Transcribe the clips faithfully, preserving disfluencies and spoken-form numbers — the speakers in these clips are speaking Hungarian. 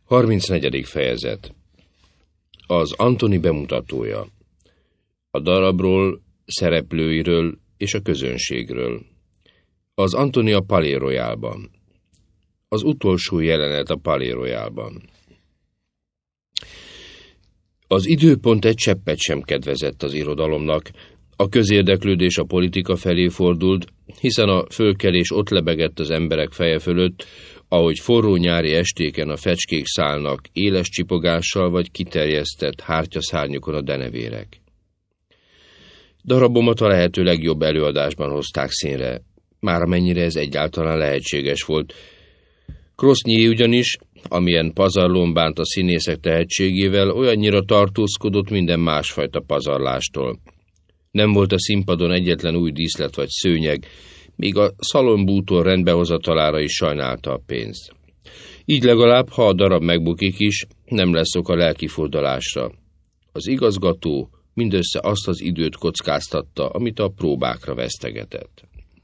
harmincnegyedik fejezet. Az Antoni bemutatója. A darabról, szereplőiről és a közönségről. Az Antoni a Palais Royalban. Az utolsó jelenet a Palais Royalban. Az időpont egy cseppet sem kedvezett az irodalomnak. A közérdeklődés a politika felé fordult, hiszen a fölkelés ott lebegett az emberek feje fölött, ahogy forró nyári estéken a fecskék szállnak éles csipogással vagy kiterjesztett hártyaszárnyukon a denevérek. Darabomat a lehető legjobb előadásban hozták színre, már amennyire ez egyáltalán lehetséges volt. Krosznyi ugyanis, amilyen pazarlón bánt a színészek tehetségével, olyannyira tartózkodott minden másfajta pazarlástól. Nem volt a színpadon egyetlen új díszlet vagy szőnyeg, míg a szalonbútor rendbehozatalára is sajnálta a pénzt. Így legalább, ha a darab megbukik is, nem lesz ok a lelkifordulásra. Az igazgató mindössze azt az időt kockáztatta, amit a próbákra vesztegetett.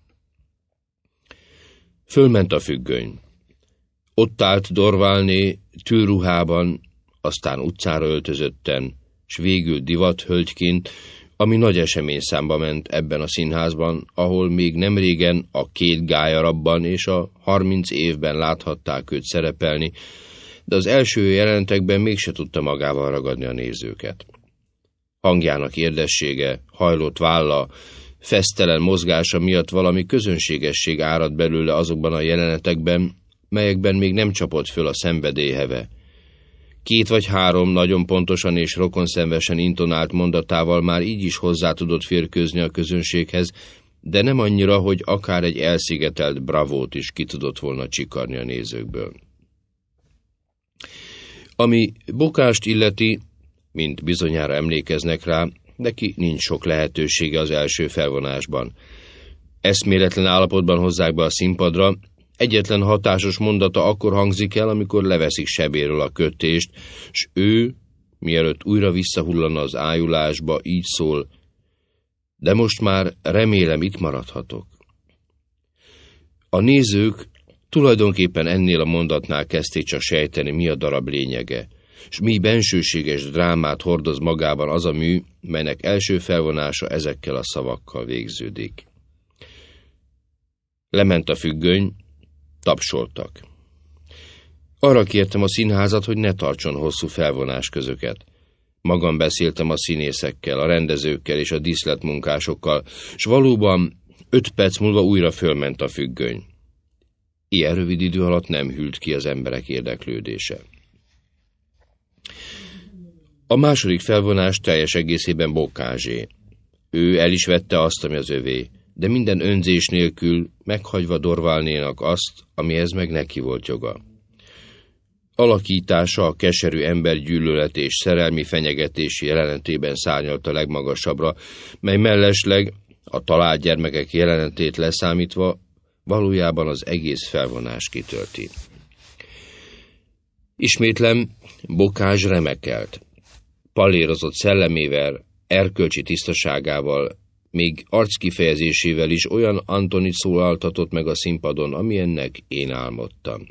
Fölment a függöny. Ott állt Dorvalné tűruhában, aztán utcára öltözötten, s végül divat hölgyként, ami nagy eseményszámba ment ebben a színházban, ahol még nemrégen a Két gályarabban és a harminc évben láthatták őt szerepelni, de az első jelenetekben mégse tudta magával ragadni a nézőket. Hangjának érdessége, hajlott válla, fesztelen mozgása miatt valami közönségesség árad belőle azokban a jelenetekben, melyekben még nem csapott föl a szenvedélyheve. Két vagy három nagyon pontosan és rokonszenvesen intonált mondatával már így is hozzá tudott férkőzni a közönséghez, de nem annyira, hogy akár egy elszigetelt bravót is ki tudott volna csikarni a nézőkből. Ami Bokást illeti, mint bizonyára emlékeznek rá, neki nincs sok lehetősége az első felvonásban. Eszméletlen állapotban hozzák be a színpadra, egyetlen hatásos mondata akkor hangzik el, amikor leveszik sebéről a kötést, s ő, mielőtt újra visszahullana az ájulásba, így szól: de most már remélem itt maradhatok. A nézők tulajdonképpen ennél a mondatnál kezdték csak sejteni, mi a darab lényege, s mi bensőséges drámát hordoz magában az a mű, melynek első felvonása ezekkel a szavakkal végződik. Lement a függöny, tapsoltak. Arra kértem a színházat, hogy ne tartson hosszú felvonás közöket. Magam beszéltem a színészekkel, a rendezőkkel és a díszletmunkásokkal, s valóban öt perc múlva újra fölment a függöny. Ilyen rövid idő alatt nem hűlt ki az emberek érdeklődése. A második felvonás teljes egészében Bokázsé. Ő el is vette azt, ami az övé, de minden önzés nélkül, meghagyva Dorvalnénak azt, amihez meg neki volt joga. Alakítása a keserű embergyűlölet és szerelmi fenyegetési jelenetében szárnyalt a legmagasabbra, mely mellesleg, a talált gyermekek jelenetét leszámítva, valójában az egész felvonás kitölti. Ismétlem, Bokázs remekelt. Pallérozott szellemével, erkölcsi tisztaságával, még arckifejezésével is olyan Antonit szólaltatott meg a színpadon, amilyennek én álmodtam.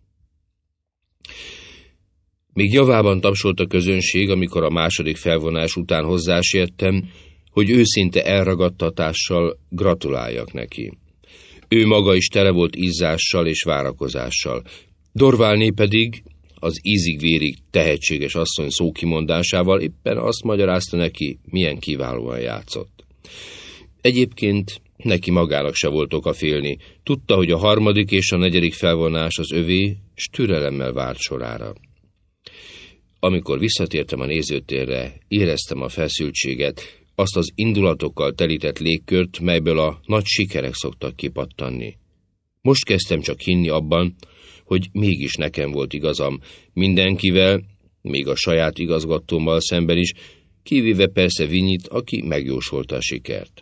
Még javában tapsolt a közönség, amikor a második felvonás után hozzásértem, hogy őszinte elragadtatással gratuláljak neki. Ő maga is tele volt izzással és várakozással. Dorvalné pedig az ízig-vérig tehetséges asszony szókimondásával éppen azt magyarázta neki, milyen kiválóan játszott. Egyébként neki magának se volt oka félni, tudta, hogy a harmadik és a negyedik felvonás az övé, s türelemmel várt sorára. Amikor visszatértem a nézőtérre, éreztem a feszültséget, azt az indulatokkal telített légkört, melyből a nagy sikerek szoktak kipattanni. Most kezdtem csak hinni abban, hogy mégis nekem volt igazam, mindenkivel, még a saját igazgatómmal szemben is, kivéve persze Vinyit, aki megjósolta a sikert.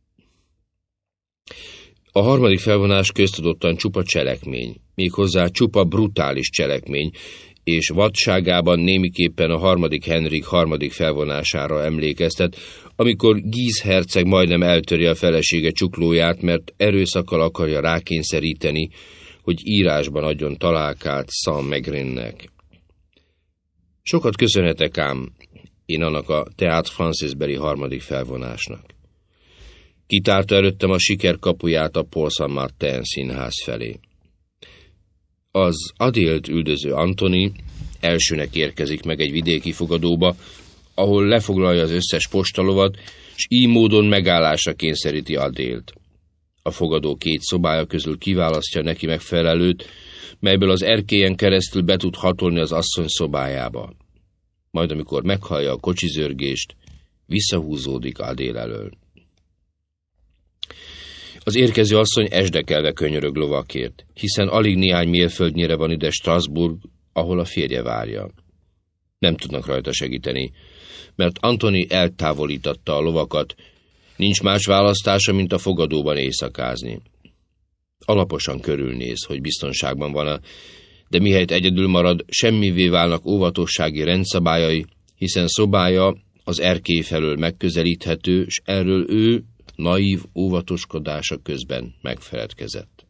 A harmadik felvonás köztudottan csupa cselekmény, méghozzá csupa brutális cselekmény, és vadságában némiképpen a harmadik Henrik harmadik felvonására emlékeztet, amikor Guise herceg majdnem eltöri a felesége csuklóját, mert erőszakkal akarja rákényszeríteni, hogy írásban adjon találkát Saint-Megrinnek. Sokat köszönhetek ám én annak a Théâtre Françaisbeli harmadik felvonásnak. Kitárta előttem a siker kapuját a Paul Saint-Martin színház felé. Az Adélt üldöző Antony elsőnek érkezik meg egy vidéki fogadóba, ahol lefoglalja az összes postalovat, s így módon megállásra kényszeríti Adélt. A fogadó két szobája közül kiválasztja neki megfelelőt, melyből az erkélyen keresztül be tud hatolni az asszony szobájába. Majd amikor meghallja a kocsizörgést, visszahúzódik Adél elől. Az érkező asszony esdekelve könyörög lovakért, hiszen alig néhány mérföldnyire van ide Strasbourg, ahol a férje várja. Nem tudnak rajta segíteni, mert Antony eltávolítatta a lovakat, nincs más választása, mint a fogadóban éjszakázni. Alaposan körülnéz, hogy biztonságban van-e, de mihelyt egyedül marad, semmivé válnak óvatossági rendszabályai, hiszen szobája az erkély felől megközelíthető, s erről ő naív óvatoskodása közben megfeledkezett.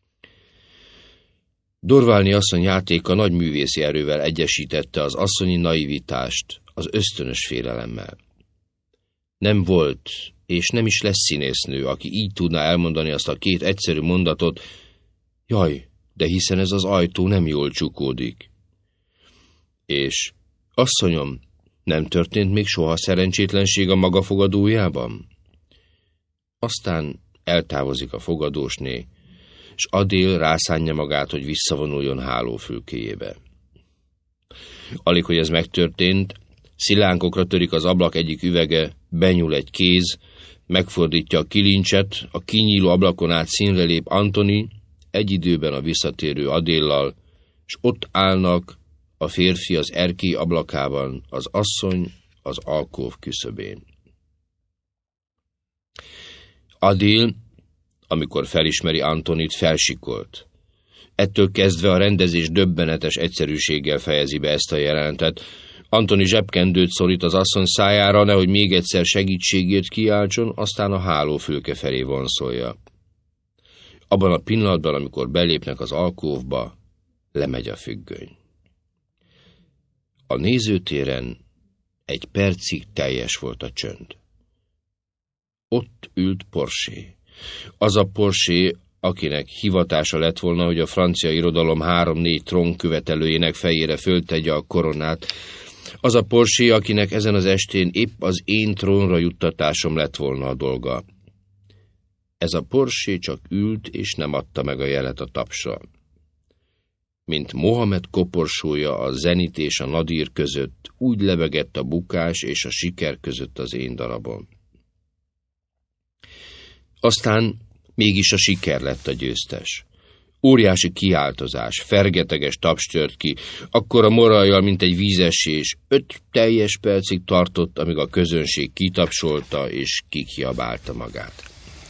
Dorválni asszony játéka nagy művészi erővel egyesítette az asszonyi naivitást az ösztönös félelemmel. Nem volt, és nem is lesz színésznő, aki így tudná elmondani azt a két egyszerű mondatot: jaj, de hiszen ez az ajtó nem jól csukódik. És, asszonyom, nem történt még soha szerencsétlenség a maga fogadójában? Aztán eltávozik a fogadósné, s Adél rászánja magát, hogy visszavonuljon hálófülkéjébe. Alig, hogy ez megtörtént, szilánkokra törik az ablak egyik üvege, benyúl egy kéz, megfordítja a kilincset, a kinyíló ablakon át színre lép Antony, egy időben a visszatérő Adéllal, s ott állnak a férfi az erkély ablakában, az asszony az alkóv küszöbén. Adél, amikor felismeri Antonit, felsikolt. Ettől kezdve a rendezés döbbenetes egyszerűséggel fejezi be ezt a jelenetet. Antony zsebkendőt szorít az asszony szájára, nehogy még egyszer segítségért kiáltson, aztán a hálófülke felé vonszolja. Abban a pillanatban, amikor belépnek az alkóvba, lemegy a függöny. A nézőtéren egy percig teljes volt a csönd. Ott ült Porché. Az a Porché, akinek hivatása lett volna, hogy a francia irodalom három-négy trónkövetelőjének fejére föltegye a koronát. Az a Porché, akinek ezen az estén épp az én trónra juttatásom lett volna a dolga. Ez a Porché csak ült, és nem adta meg a jelet a tapsra. Mint Mohamed koporsója a zenit és a nadír között, úgy lebegett a bukás és a siker között az én darabom. Aztán mégis a siker lett a győztes. Óriási kiáltozás, fergeteges taps tört ki, akkora morajjal, mint egy vízesés. Öt teljes percig tartott, amíg a közönség kitapsolta és kikiabálta magát.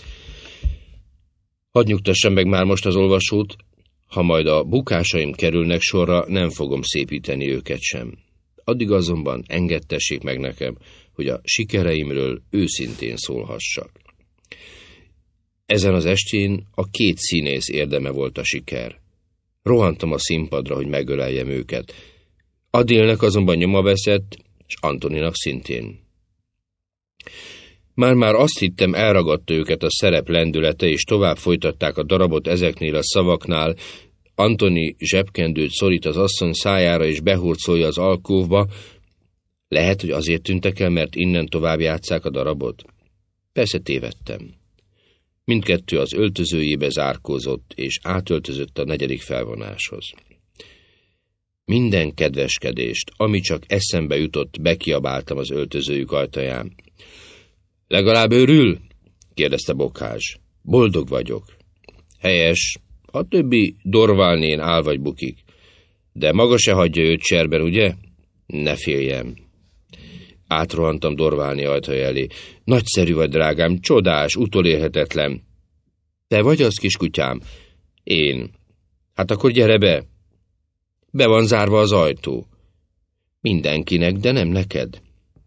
Hadd nyugtassam meg már most az olvasót, ha majd a bukásaim kerülnek sorra, nem fogom szépíteni őket sem. Addig azonban engedtessék meg nekem, hogy a sikereimről őszintén szólhassak. Ezen az estén a két színész érdeme volt a siker. Rohantam a színpadra, hogy megöleljem őket. Adélnek azonban nyoma veszett, és Antonynak szintén. Már-már azt hittem, elragadta őket a szerep lendülete, és tovább folytatták a darabot ezeknél a szavaknál. Antony zsebkendőt szorít az asszony szájára, és behurcolja az alkóvba. Lehet, hogy azért tűntek el, mert innen tovább játsszák a darabot? Persze tévedtem. Mindkettő az öltözőjébe zárkózott, és átöltözött a negyedik felvonáshoz. Minden kedveskedést, ami csak eszembe jutott, bekiabáltam az öltözőjük ajtaján. Legalább őrül? Kérdezte Bocage. Boldog vagyok. Helyes, a többi Dorvalnén áll vagy bukik. De maga se hagyja őt cserben, ugye? Ne féljem. Átrohantam Dorvalné ajtaja elé. Nagyszerű vagy, drágám, csodás, utolérhetetlen. Te vagy az, kiskutyám? Én. Hát akkor gyere be. Be van zárva az ajtó. Mindenkinek, de nem neked.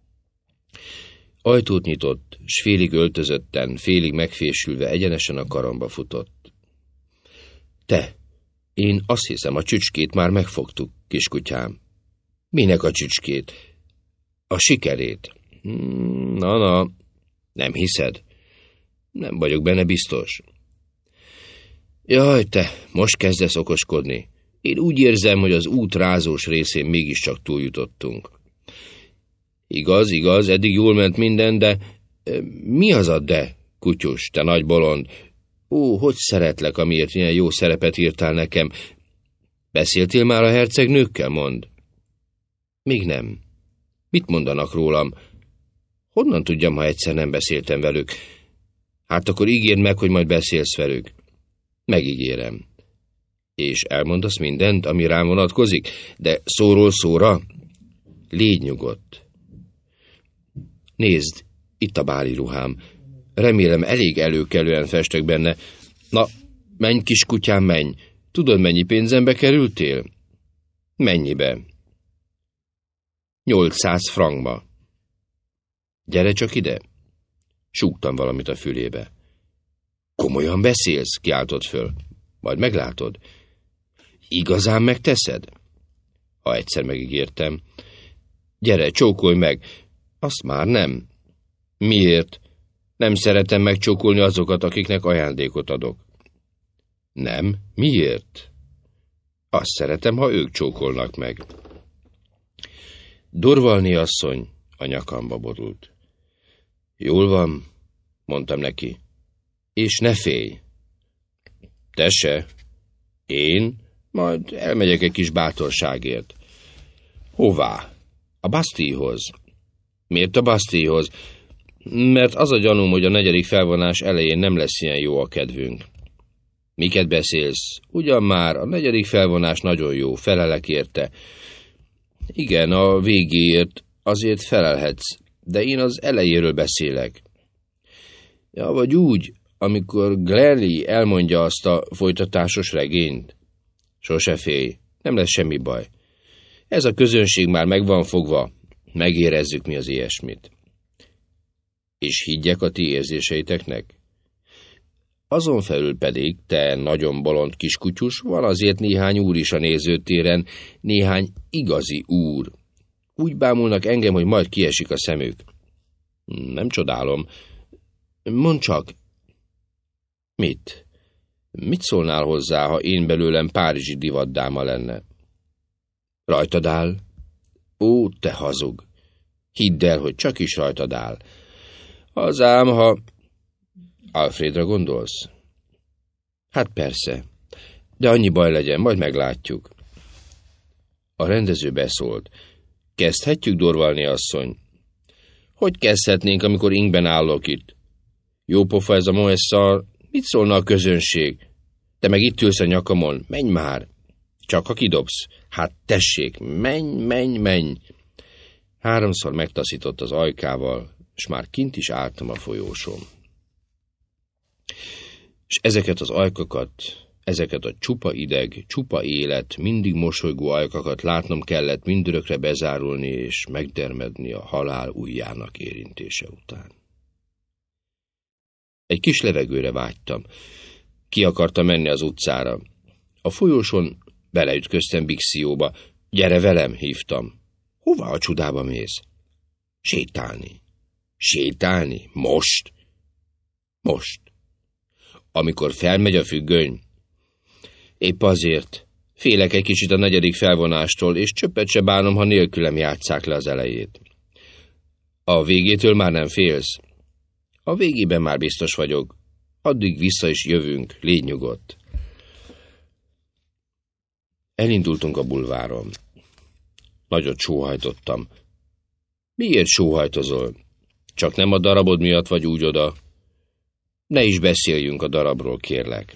Ajtót nyitott, s félig öltözötten, félig megfésülve egyenesen a karamba futott. Te, én azt hiszem, a csücskét már megfogtuk, kiskutyám. Minek a csücskét? A sikerét. Na-na, nem hiszed? Nem vagyok benne biztos. Jaj, te, most kezdesz okoskodni. Én úgy érzem, hogy az út rázós részén mégiscsak túljutottunk. Igaz, igaz, eddig jól ment minden, de... Mi az a de, kutyus, te nagy bolond? Ó, hogy szeretlek, amiért ilyen jó szerepet írtál nekem. Beszéltél már a hercegnőkkel, mond? Még nem. Mit mondanak rólam? Honnan tudjam, ha egyszer nem beszéltem velük? Hát akkor ígérd meg, hogy majd beszélsz velük. Megígérem. És elmondasz mindent, ami rám vonatkozik? De szóról szóra? Légy nyugodt. Nézd, itt a báli ruhám. Remélem, elég előkelően festek benne. Na, menj, kiskutyám, menj. Tudod, mennyi pénzembe kerültél? Mennyibe? Nyolcszáz frankba. Gyere csak ide. Súgtam valamit a fülébe. Komolyan beszélsz? Kiáltott föl. Majd meglátod. Igazán megteszed? Ha egyszer megígértem. Gyere, csókolj meg. Azt már nem. Miért? Nem szeretem megcsókolni azokat, akiknek ajándékot adok. Nem? Miért? Azt szeretem, ha ők csókolnak meg. Dorvalné asszony a nyakamba borult. Jól van, mondtam neki. És ne félj. Te se. Én? Majd elmegyek egy kis bátorságért. Hová? A Bastillehoz. Miért a Bastillehoz? Mert az a gyanúm, hogy a negyedik felvonás elején nem lesz ilyen jó a kedvünk. Miket beszélsz? Ugyan már, a negyedik felvonás nagyon jó, felelek érte. Igen, a végéért azért felelhetsz, de én az elejéről beszélek. Ja, vagy úgy, amikor Glary elmondja azt a folytatásos regényt. Sose félj, nem lesz semmi baj. Ez a közönség már meg van fogva, megérezzük mi az ilyesmit. És higgyek a ti érzéseiteknek? Azon felül pedig, te nagyon bolond kiskutyus, van azért néhány úr is a nézőtéren, néhány igazi úr. Úgy bámulnak engem, hogy majd kiesik a szemük. Nem csodálom. Mondd csak. Mit? Mit szólnál hozzá, ha én belőlem párizsi divatdáma lenne? Rajtad áll? Ó, te hazug! Hidd el, hogy csak is rajtad áll. Az ám, ha... Alfredra gondolsz? Hát persze, de annyi baj legyen, majd meglátjuk. A rendező beszólt. Kezdhetjük, Dorvalné asszony? Hogy kezdhetnénk, amikor ingben állok itt? Jó pofa ez a Moessal, mit szólna a közönség? Te meg itt ülsz a nyakamon, menj már! Csak ha kidobsz. Hát tessék, menj, menj, menj! Háromszor megtaszított az ajkával, és már kint is álltam a folyóson. És ezeket az ajkakat, ezeket a csupa ideg, csupa élet, mindig mosolygó ajkakat látnom kellett mindörökre bezárulni és megdermedni a halál ujjának érintése után. Egy kis levegőre vágytam. Ki akartam menni az utcára. A folyóson beleütköztem Bixióba. Gyere velem, hívtam. Hova a csudába mész? Sétálni. Sétálni? Most? Most. Amikor felmegy a függöny. Épp azért. Félek egy kicsit a negyedik felvonástól, és csöppet se bánom, ha nélkülem játsszák le az elejét. A végétől már nem félsz? A végében már biztos vagyok. Addig vissza is jövünk, légy nyugodt. Elindultunk a bulváron. Nagyot sóhajtottam. Miért sóhajtozol? Csak nem a darabod miatt vagy úgy oda? Ne is beszéljünk a darabról, kérlek.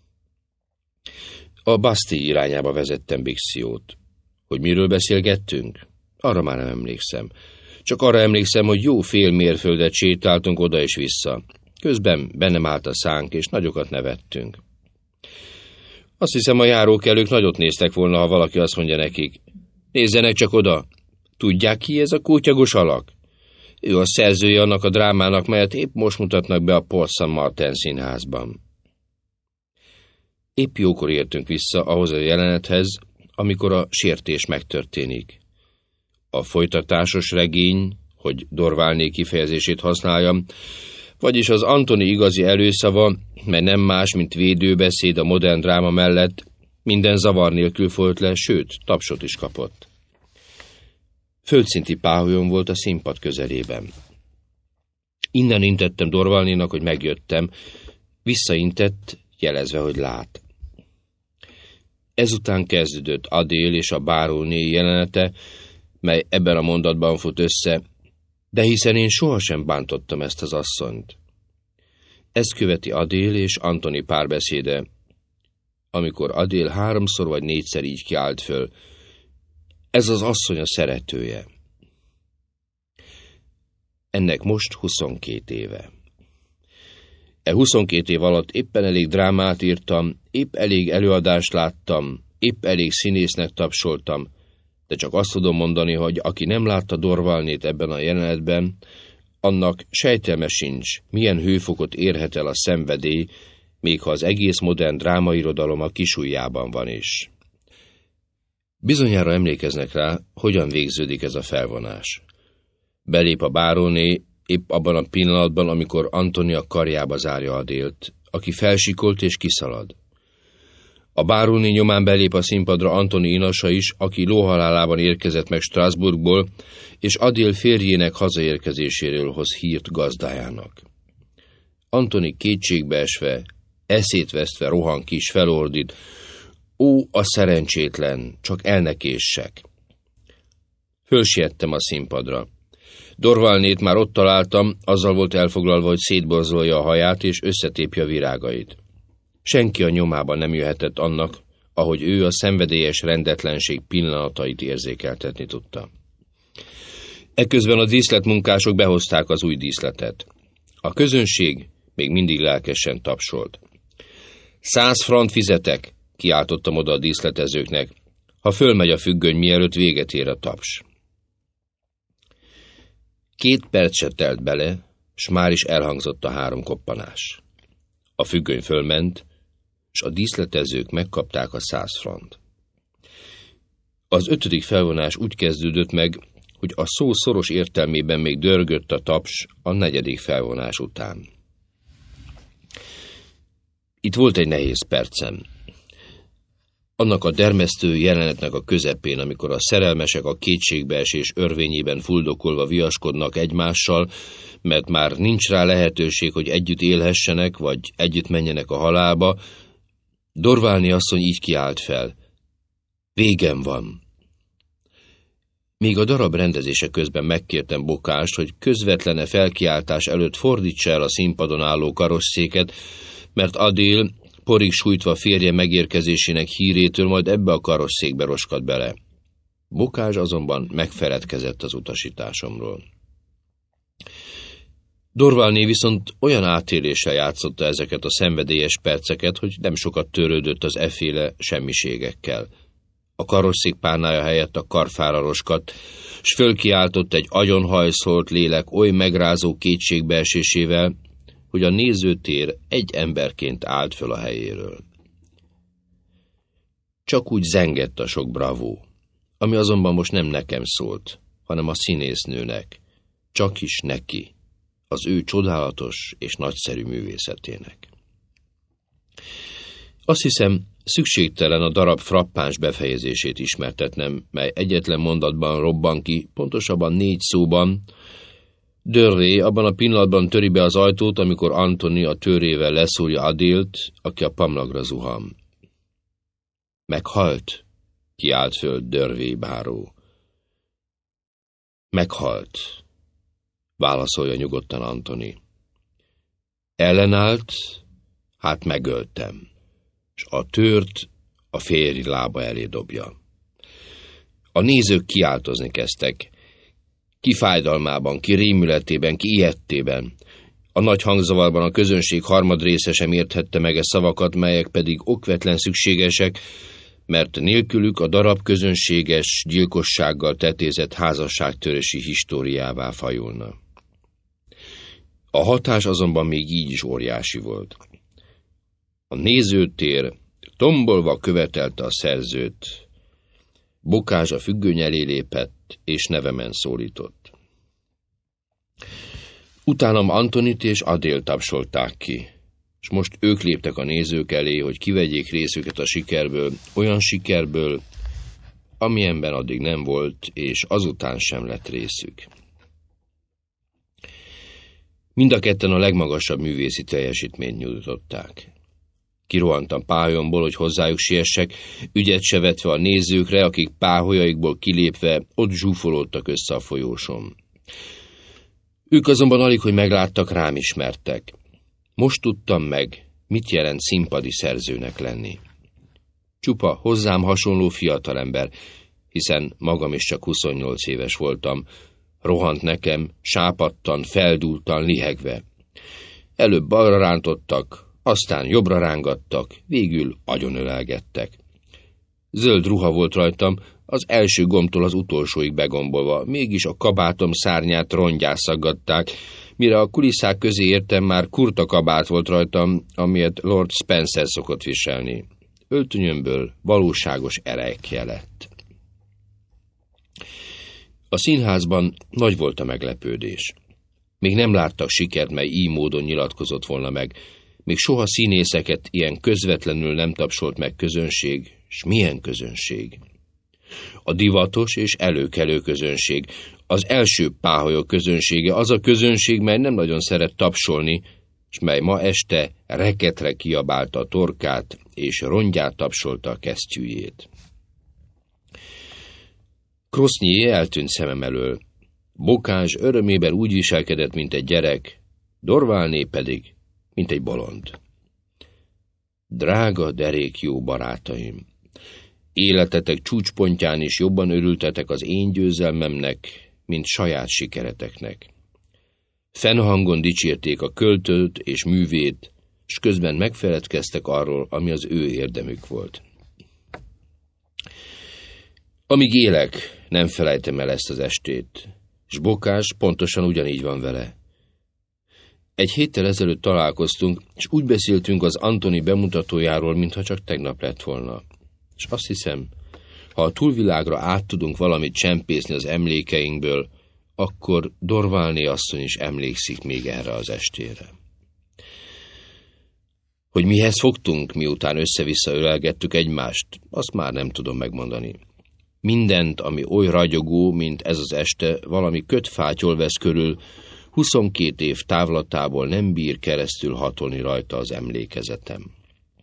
A Bastille irányába vezettem Bixiót. Hogy miről beszélgettünk? Arra már nem emlékszem. Csak arra emlékszem, hogy jó fél mérföldet sétáltunk oda és vissza. Közben bennem állt a szánk, és nagyokat nevettünk. Azt hiszem, a járókelők nagyot néztek volna, ha valaki azt mondja nekik. Nézzenek csak oda! Tudják ki ez a kótyagos alak? Ő a szerzője annak a drámának, melyet épp most mutatnak be a Porte Saint-Martin színházban. Épp jókor értünk vissza ahhoz a jelenethez, amikor a sértés megtörténik. a folytatásos regény, hogy Dorválné kifejezését használjam, vagyis az Antoni igazi előszava, mely nem más, mint védőbeszéd a modern dráma mellett, minden zavar nélkül folyt le, sőt, tapsot is kapott. Földszinti páholyom volt a színpad közelében. Innen intettem Dorválnénak, hogy megjöttem, visszaintett, jelezve, hogy lát. Ezután kezdődött Adél és a báróné jelenete, mely ebben a mondatban fut össze, de hiszen én sohasem bántottam ezt az asszonyt. Ezt követi Adél és Antoni párbeszéde, amikor Adél háromszor vagy négyszer így kiált föl. Ez az asszony a szeretője. Ennek most huszonkét éve. E huszonkét év alatt éppen elég drámát írtam, épp elég előadást láttam, épp elég színésznek tapsoltam, de csak azt tudom mondani, hogy aki nem látta Dorválnét ebben a jelenetben, annak sejtelme sincs, milyen hőfokot érhet el a szenvedély, még ha az egész modern drámairodalom a kisujjában van is. Bizonyára emlékeznek rá, hogyan végződik ez a felvonás. Belép a báróné épp abban a pillanatban, amikor Antoni a karjába zárja Adélt, aki felsikolt és kiszalad. A báróné nyomán belép a színpadra Antoni inasa is, aki lóhalálában érkezett meg Strasbourgból, és Adél férjének hazaérkezéséről hoz hírt gazdájának. Antoni kétségbeesve, eszét vesztve rohan ki, és felordít: ó, a szerencsétlen, csak elnekéssek! Fölsiettem a színpadra. Dorválnét már ott találtam, azzal volt elfoglalva, hogy szétborzolja a haját és összetépje a virágait. Senki a nyomában nem jöhetett annak, ahogy ő a szenvedélyes rendetlenség pillanatait érzékeltetni tudta. Eközben a díszletmunkások behozták az új díszletet. A közönség még mindig lelkesen tapsolt. Száz frant fizetek, kiáltottam oda a díszletezőknek, ha fölmegy a függöny, mielőtt véget ér a taps. Két perc se telt bele, s már is elhangzott a három koppanás. A függöny fölment, s a díszletezők megkapták a száz frant. Az ötödik felvonás úgy kezdődött meg, hogy a szó szoros értelmében még dörgött a taps a negyedik felvonás után. Itt volt egy nehéz percem. Annak a dermesztő jelenetnek a közepén, amikor a szerelmesek a kétségbeesés örvényében fuldokolva viaskodnak egymással, mert már nincs rá lehetőség, hogy együtt élhessenek, vagy együtt menjenek a halálba, Dorválné asszony így kiált fel: végem van. Még a darab rendezése közben megkértem Bokást, hogy közvetlene felkiáltás előtt fordítsa el a színpadon álló karosszéket, mert Adél porig sújtva férje megérkezésének hírétől majd ebbe a karosszékbe roskadt bele. Bokás azonban megfeledkezett az utasításomról. Dorválné viszont olyan átéléssel játszotta ezeket a szenvedélyes perceket, hogy nem sokat törődött az efféle semmiségekkel. A karosszék párnája helyett a karfára roskadt, s fölkiáltott egy agyonhajszolt lélek oly megrázó kétségbeesésével, hogy a nézőtér egy emberként állt föl a helyéről. Csak úgy zengett a sok bravó, ami azonban most nem nekem szólt, hanem a színésznőnek, csak is neki, az ő csodálatos és nagyszerű művészetének. Azt hiszem, szükségtelen a darab frappáns befejezését ismertetnem, mely egyetlen mondatban robban ki, pontosabban négy szóban. Dörré abban a pillanatban töri be az ajtót, amikor Antoni a törével leszúrja Adélt, aki a pamlagra zuhan. Meghalt, kiált föl Dörré báró. Meghalt, válaszolja nyugodtan Antoni. Ellenállt, hát megöltem, s a tőrt a férj lába elé dobja. A nézők kiáltozni kezdtek, ki fájdalmában, ki rémületében, ki ijedtében. A nagy hangzavarban a közönség harmadrésze sem érthette meg e szavakat, melyek pedig okvetlen szükségesek, mert nélkülük a darab közönséges gyilkossággal tetézett házasságtörési históriává fajulna. A hatás azonban még így is óriási volt. A nézőtér tombolva követelte a szerzőt, Bokás a függöny elé lépett, felállt, és nevemen szólított. Utánam Antonit és Adélt tapsolták ki, és most ők léptek a nézők elé, hogy kivegyék részüket a sikerből, olyan sikerből, amilyenben addig nem volt, és azután sem lett részük. Mind a ketten a legmagasabb művészi teljesítményt nyújtották. Kirohantam pályomból, hogy hozzájuk siessek, ügyet se vetve a nézőkre, akik páholyaikból kilépve ott zsúfolódtak össze a folyóson. Ők azonban alig, hogy megláttak, rám ismertek. Most tudtam meg, mit jelent színpadi szerzőnek lenni. Csupa hozzám hasonló fiatalember, hiszen magam is csak huszonnyolc éves voltam, rohant nekem, sápadtan, feldúltan, lihegve. Előbb balra rántottak, aztán jobbra rángattak, végül agyonölelgettek. Zöld ruha volt rajtam, az első gombtól az utolsóig begombolva, mégis a kabátom szárnyát rongyászaggatták, mire a kulisszák közé értem, már kurta kabát volt rajtam, amilyet Lord Spencer szokott viselni. Öltönyömből valóságos erekje lett. A színházban nagy volt a meglepődés. Még nem láttak sikert, mely így módon nyilatkozott volna meg. Még soha színészeket ilyen közvetlenül nem tapsolt meg közönség, s milyen közönség. A divatos és előkelő közönség, az első páholyok közönsége, az a közönség, mely nem nagyon szeret tapsolni, s mely ma este reketre kiabálta a torkát, és rongyát tapsolta a kesztyűjét. Crosnier eltűnt szemem elől. Bocage örömében úgy viselkedett, mint egy gyerek, Dorvalné pedig, mint egy bolond. Drága derék jó barátaim! Életetek csúcspontján is jobban örültetek az én győzelmemnek, mint saját sikereteknek. Fennhangon dicsérték a költőt és művét, s közben megfeledkeztek arról, ami az ő érdemük volt. Amíg élek, nem felejtem el ezt az estét, s Bocage pontosan ugyanígy van vele. Egy héttel ezelőtt találkoztunk, és úgy beszéltünk az Antony bemutatójáról, mintha csak tegnap lett volna. És azt hiszem, ha a túlvilágra át tudunk valamit csempészni az emlékeinkből, akkor Dorvalné asszony is emlékszik még erre az estére. Hogy mihez fogtunk, miután össze-vissza ölelgettük egymást, azt már nem tudom megmondani. Mindent, ami oly ragyogó, mint ez az este, valami kötfátyol vesz körül, huszonkét év távlatából nem bír keresztül hatolni rajta az emlékezetem.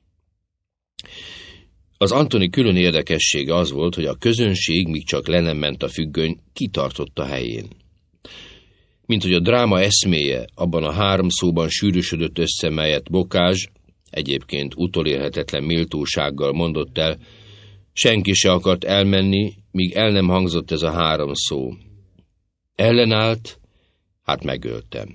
Az Antony külön érdekessége az volt, hogy a közönség, míg csak le nem ment a függöny, kitartott a helyén. Mint hogy a dráma eszméje abban a három szóban sűrűsödött össze, melyet Bocage, egyébként utolérhetetlen méltósággal mondott el, senki se akart elmenni, míg el nem hangzott ez a három szó. Ellenállt, hát megöltem.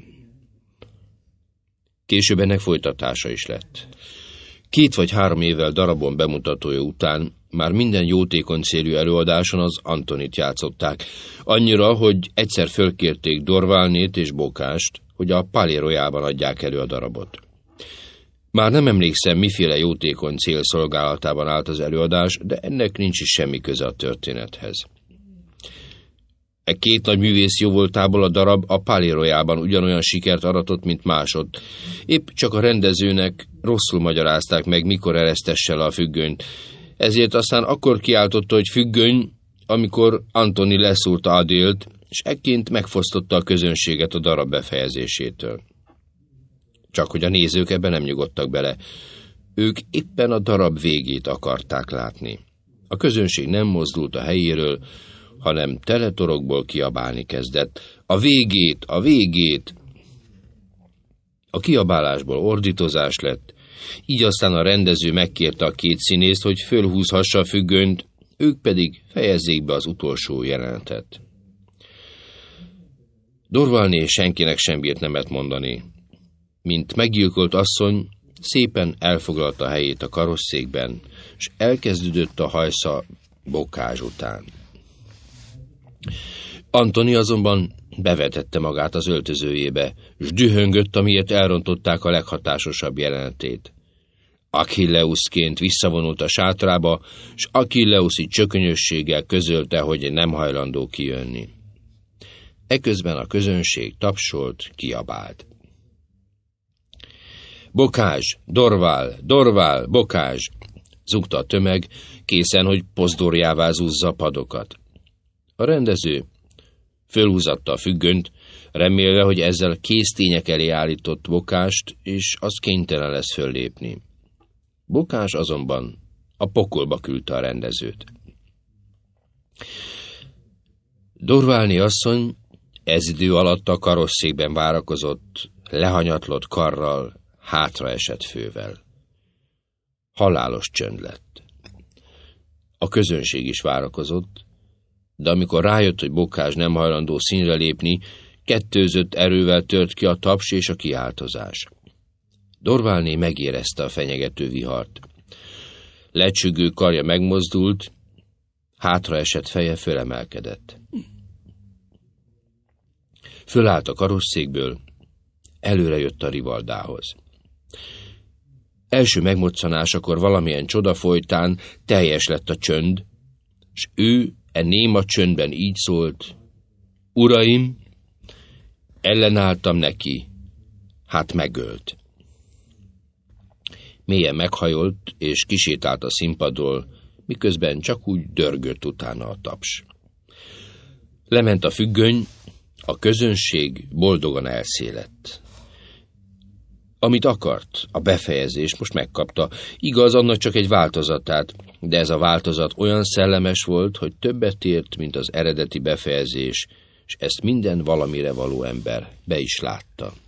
Később ennek folytatása is lett. Két vagy három évvel darabon bemutatója után már minden jótékony célú előadáson az Antonit játszották, annyira, hogy egyszer fölkérték Dorvalnét és Bocage-t, hogy a Palais Royalban adják elő a darabot. Már nem emlékszem, miféle jótékony cél szolgálatában állt az előadás, de ennek nincs is semmi köze a történethez. E két nagy művész jóvoltából a darab a Palais Royalban ugyanolyan sikert aratott, mint másod. Épp csak a rendezőnek rosszul magyarázták meg, mikor eresztesse le a függönyt. Ezért aztán akkor kiáltotta, hogy függöny, amikor Antony leszúrta Adélt, és ekként megfosztotta a közönséget a darab befejezésétől. Csak hogy a nézők ebben nem nyugodtak bele. Ők éppen a darab végét akarták látni. A közönség nem mozdult a helyéről, hanem teletorokból kiabálni kezdett. A végét, a végét! A kiabálásból ordítozás lett, így aztán a rendező megkérte a két színészt, hogy fölhúzhassa a függönyt, ők pedig fejezzék be az utolsó jelenetet. Dorvalné senkinek sem bírt nemet mondani. Mint meggyilkolt asszony, szépen elfoglalta helyét a karosszékben, és elkezdődött a hajsza Bocage után. Antony azonban bevetette magát az öltözőjébe, s dühöngött, amiért elrontották a leghatásosabb jelenetét. Achilleuszként visszavonult a sátrába, s Achilleuszi csökönyösséggel közölte, hogy nem hajlandó kijönni. Eközben a közönség tapsolt, kiabált. Bokázs, Dorvál, Dorvál, Bokázs! Zúgta a tömeg, készen, hogy pozdorjává zúzza a padokat. A rendező fölhúzatta a függönyt, remélve, hogy ezzel késztények elé állított Bokást, és az kénytelen lesz föllépni. Bokás azonban a pokolba küldte a rendezőt. Dorválné asszony ez idő alatt a karosszékben várakozott, lehanyatlott karral, hátraesett fővel. Halálos csönd lett. A közönség is várakozott, de amikor rájött, hogy Bokás nem hajlandó színre lépni, kettőzött erővel tört ki a taps és a kiáltozás. Dorválné megérezte a fenyegető vihart. Lecsüggő karja megmozdult, hátraesett feje fölemelkedett. Fölállt a karosszékből, előre jött a rivaldához. Első megmoccanásakor valamilyen csoda folytán teljes lett a csönd, s ő e néma csöndben így szólt: Uraim, ellenálltam neki, hát megölt. Mélyen meghajolt, és kisétált a színpadról, miközben csak úgy dörgött utána a taps. Lement a függöny, a közönség boldogan elszélett. Amit akart, a befejezés most megkapta, igaz, annak csak egy változatát, de ez a változat olyan szellemes volt, hogy többet ért, mint az eredeti befejezés, és ezt minden valamire való ember be is látta.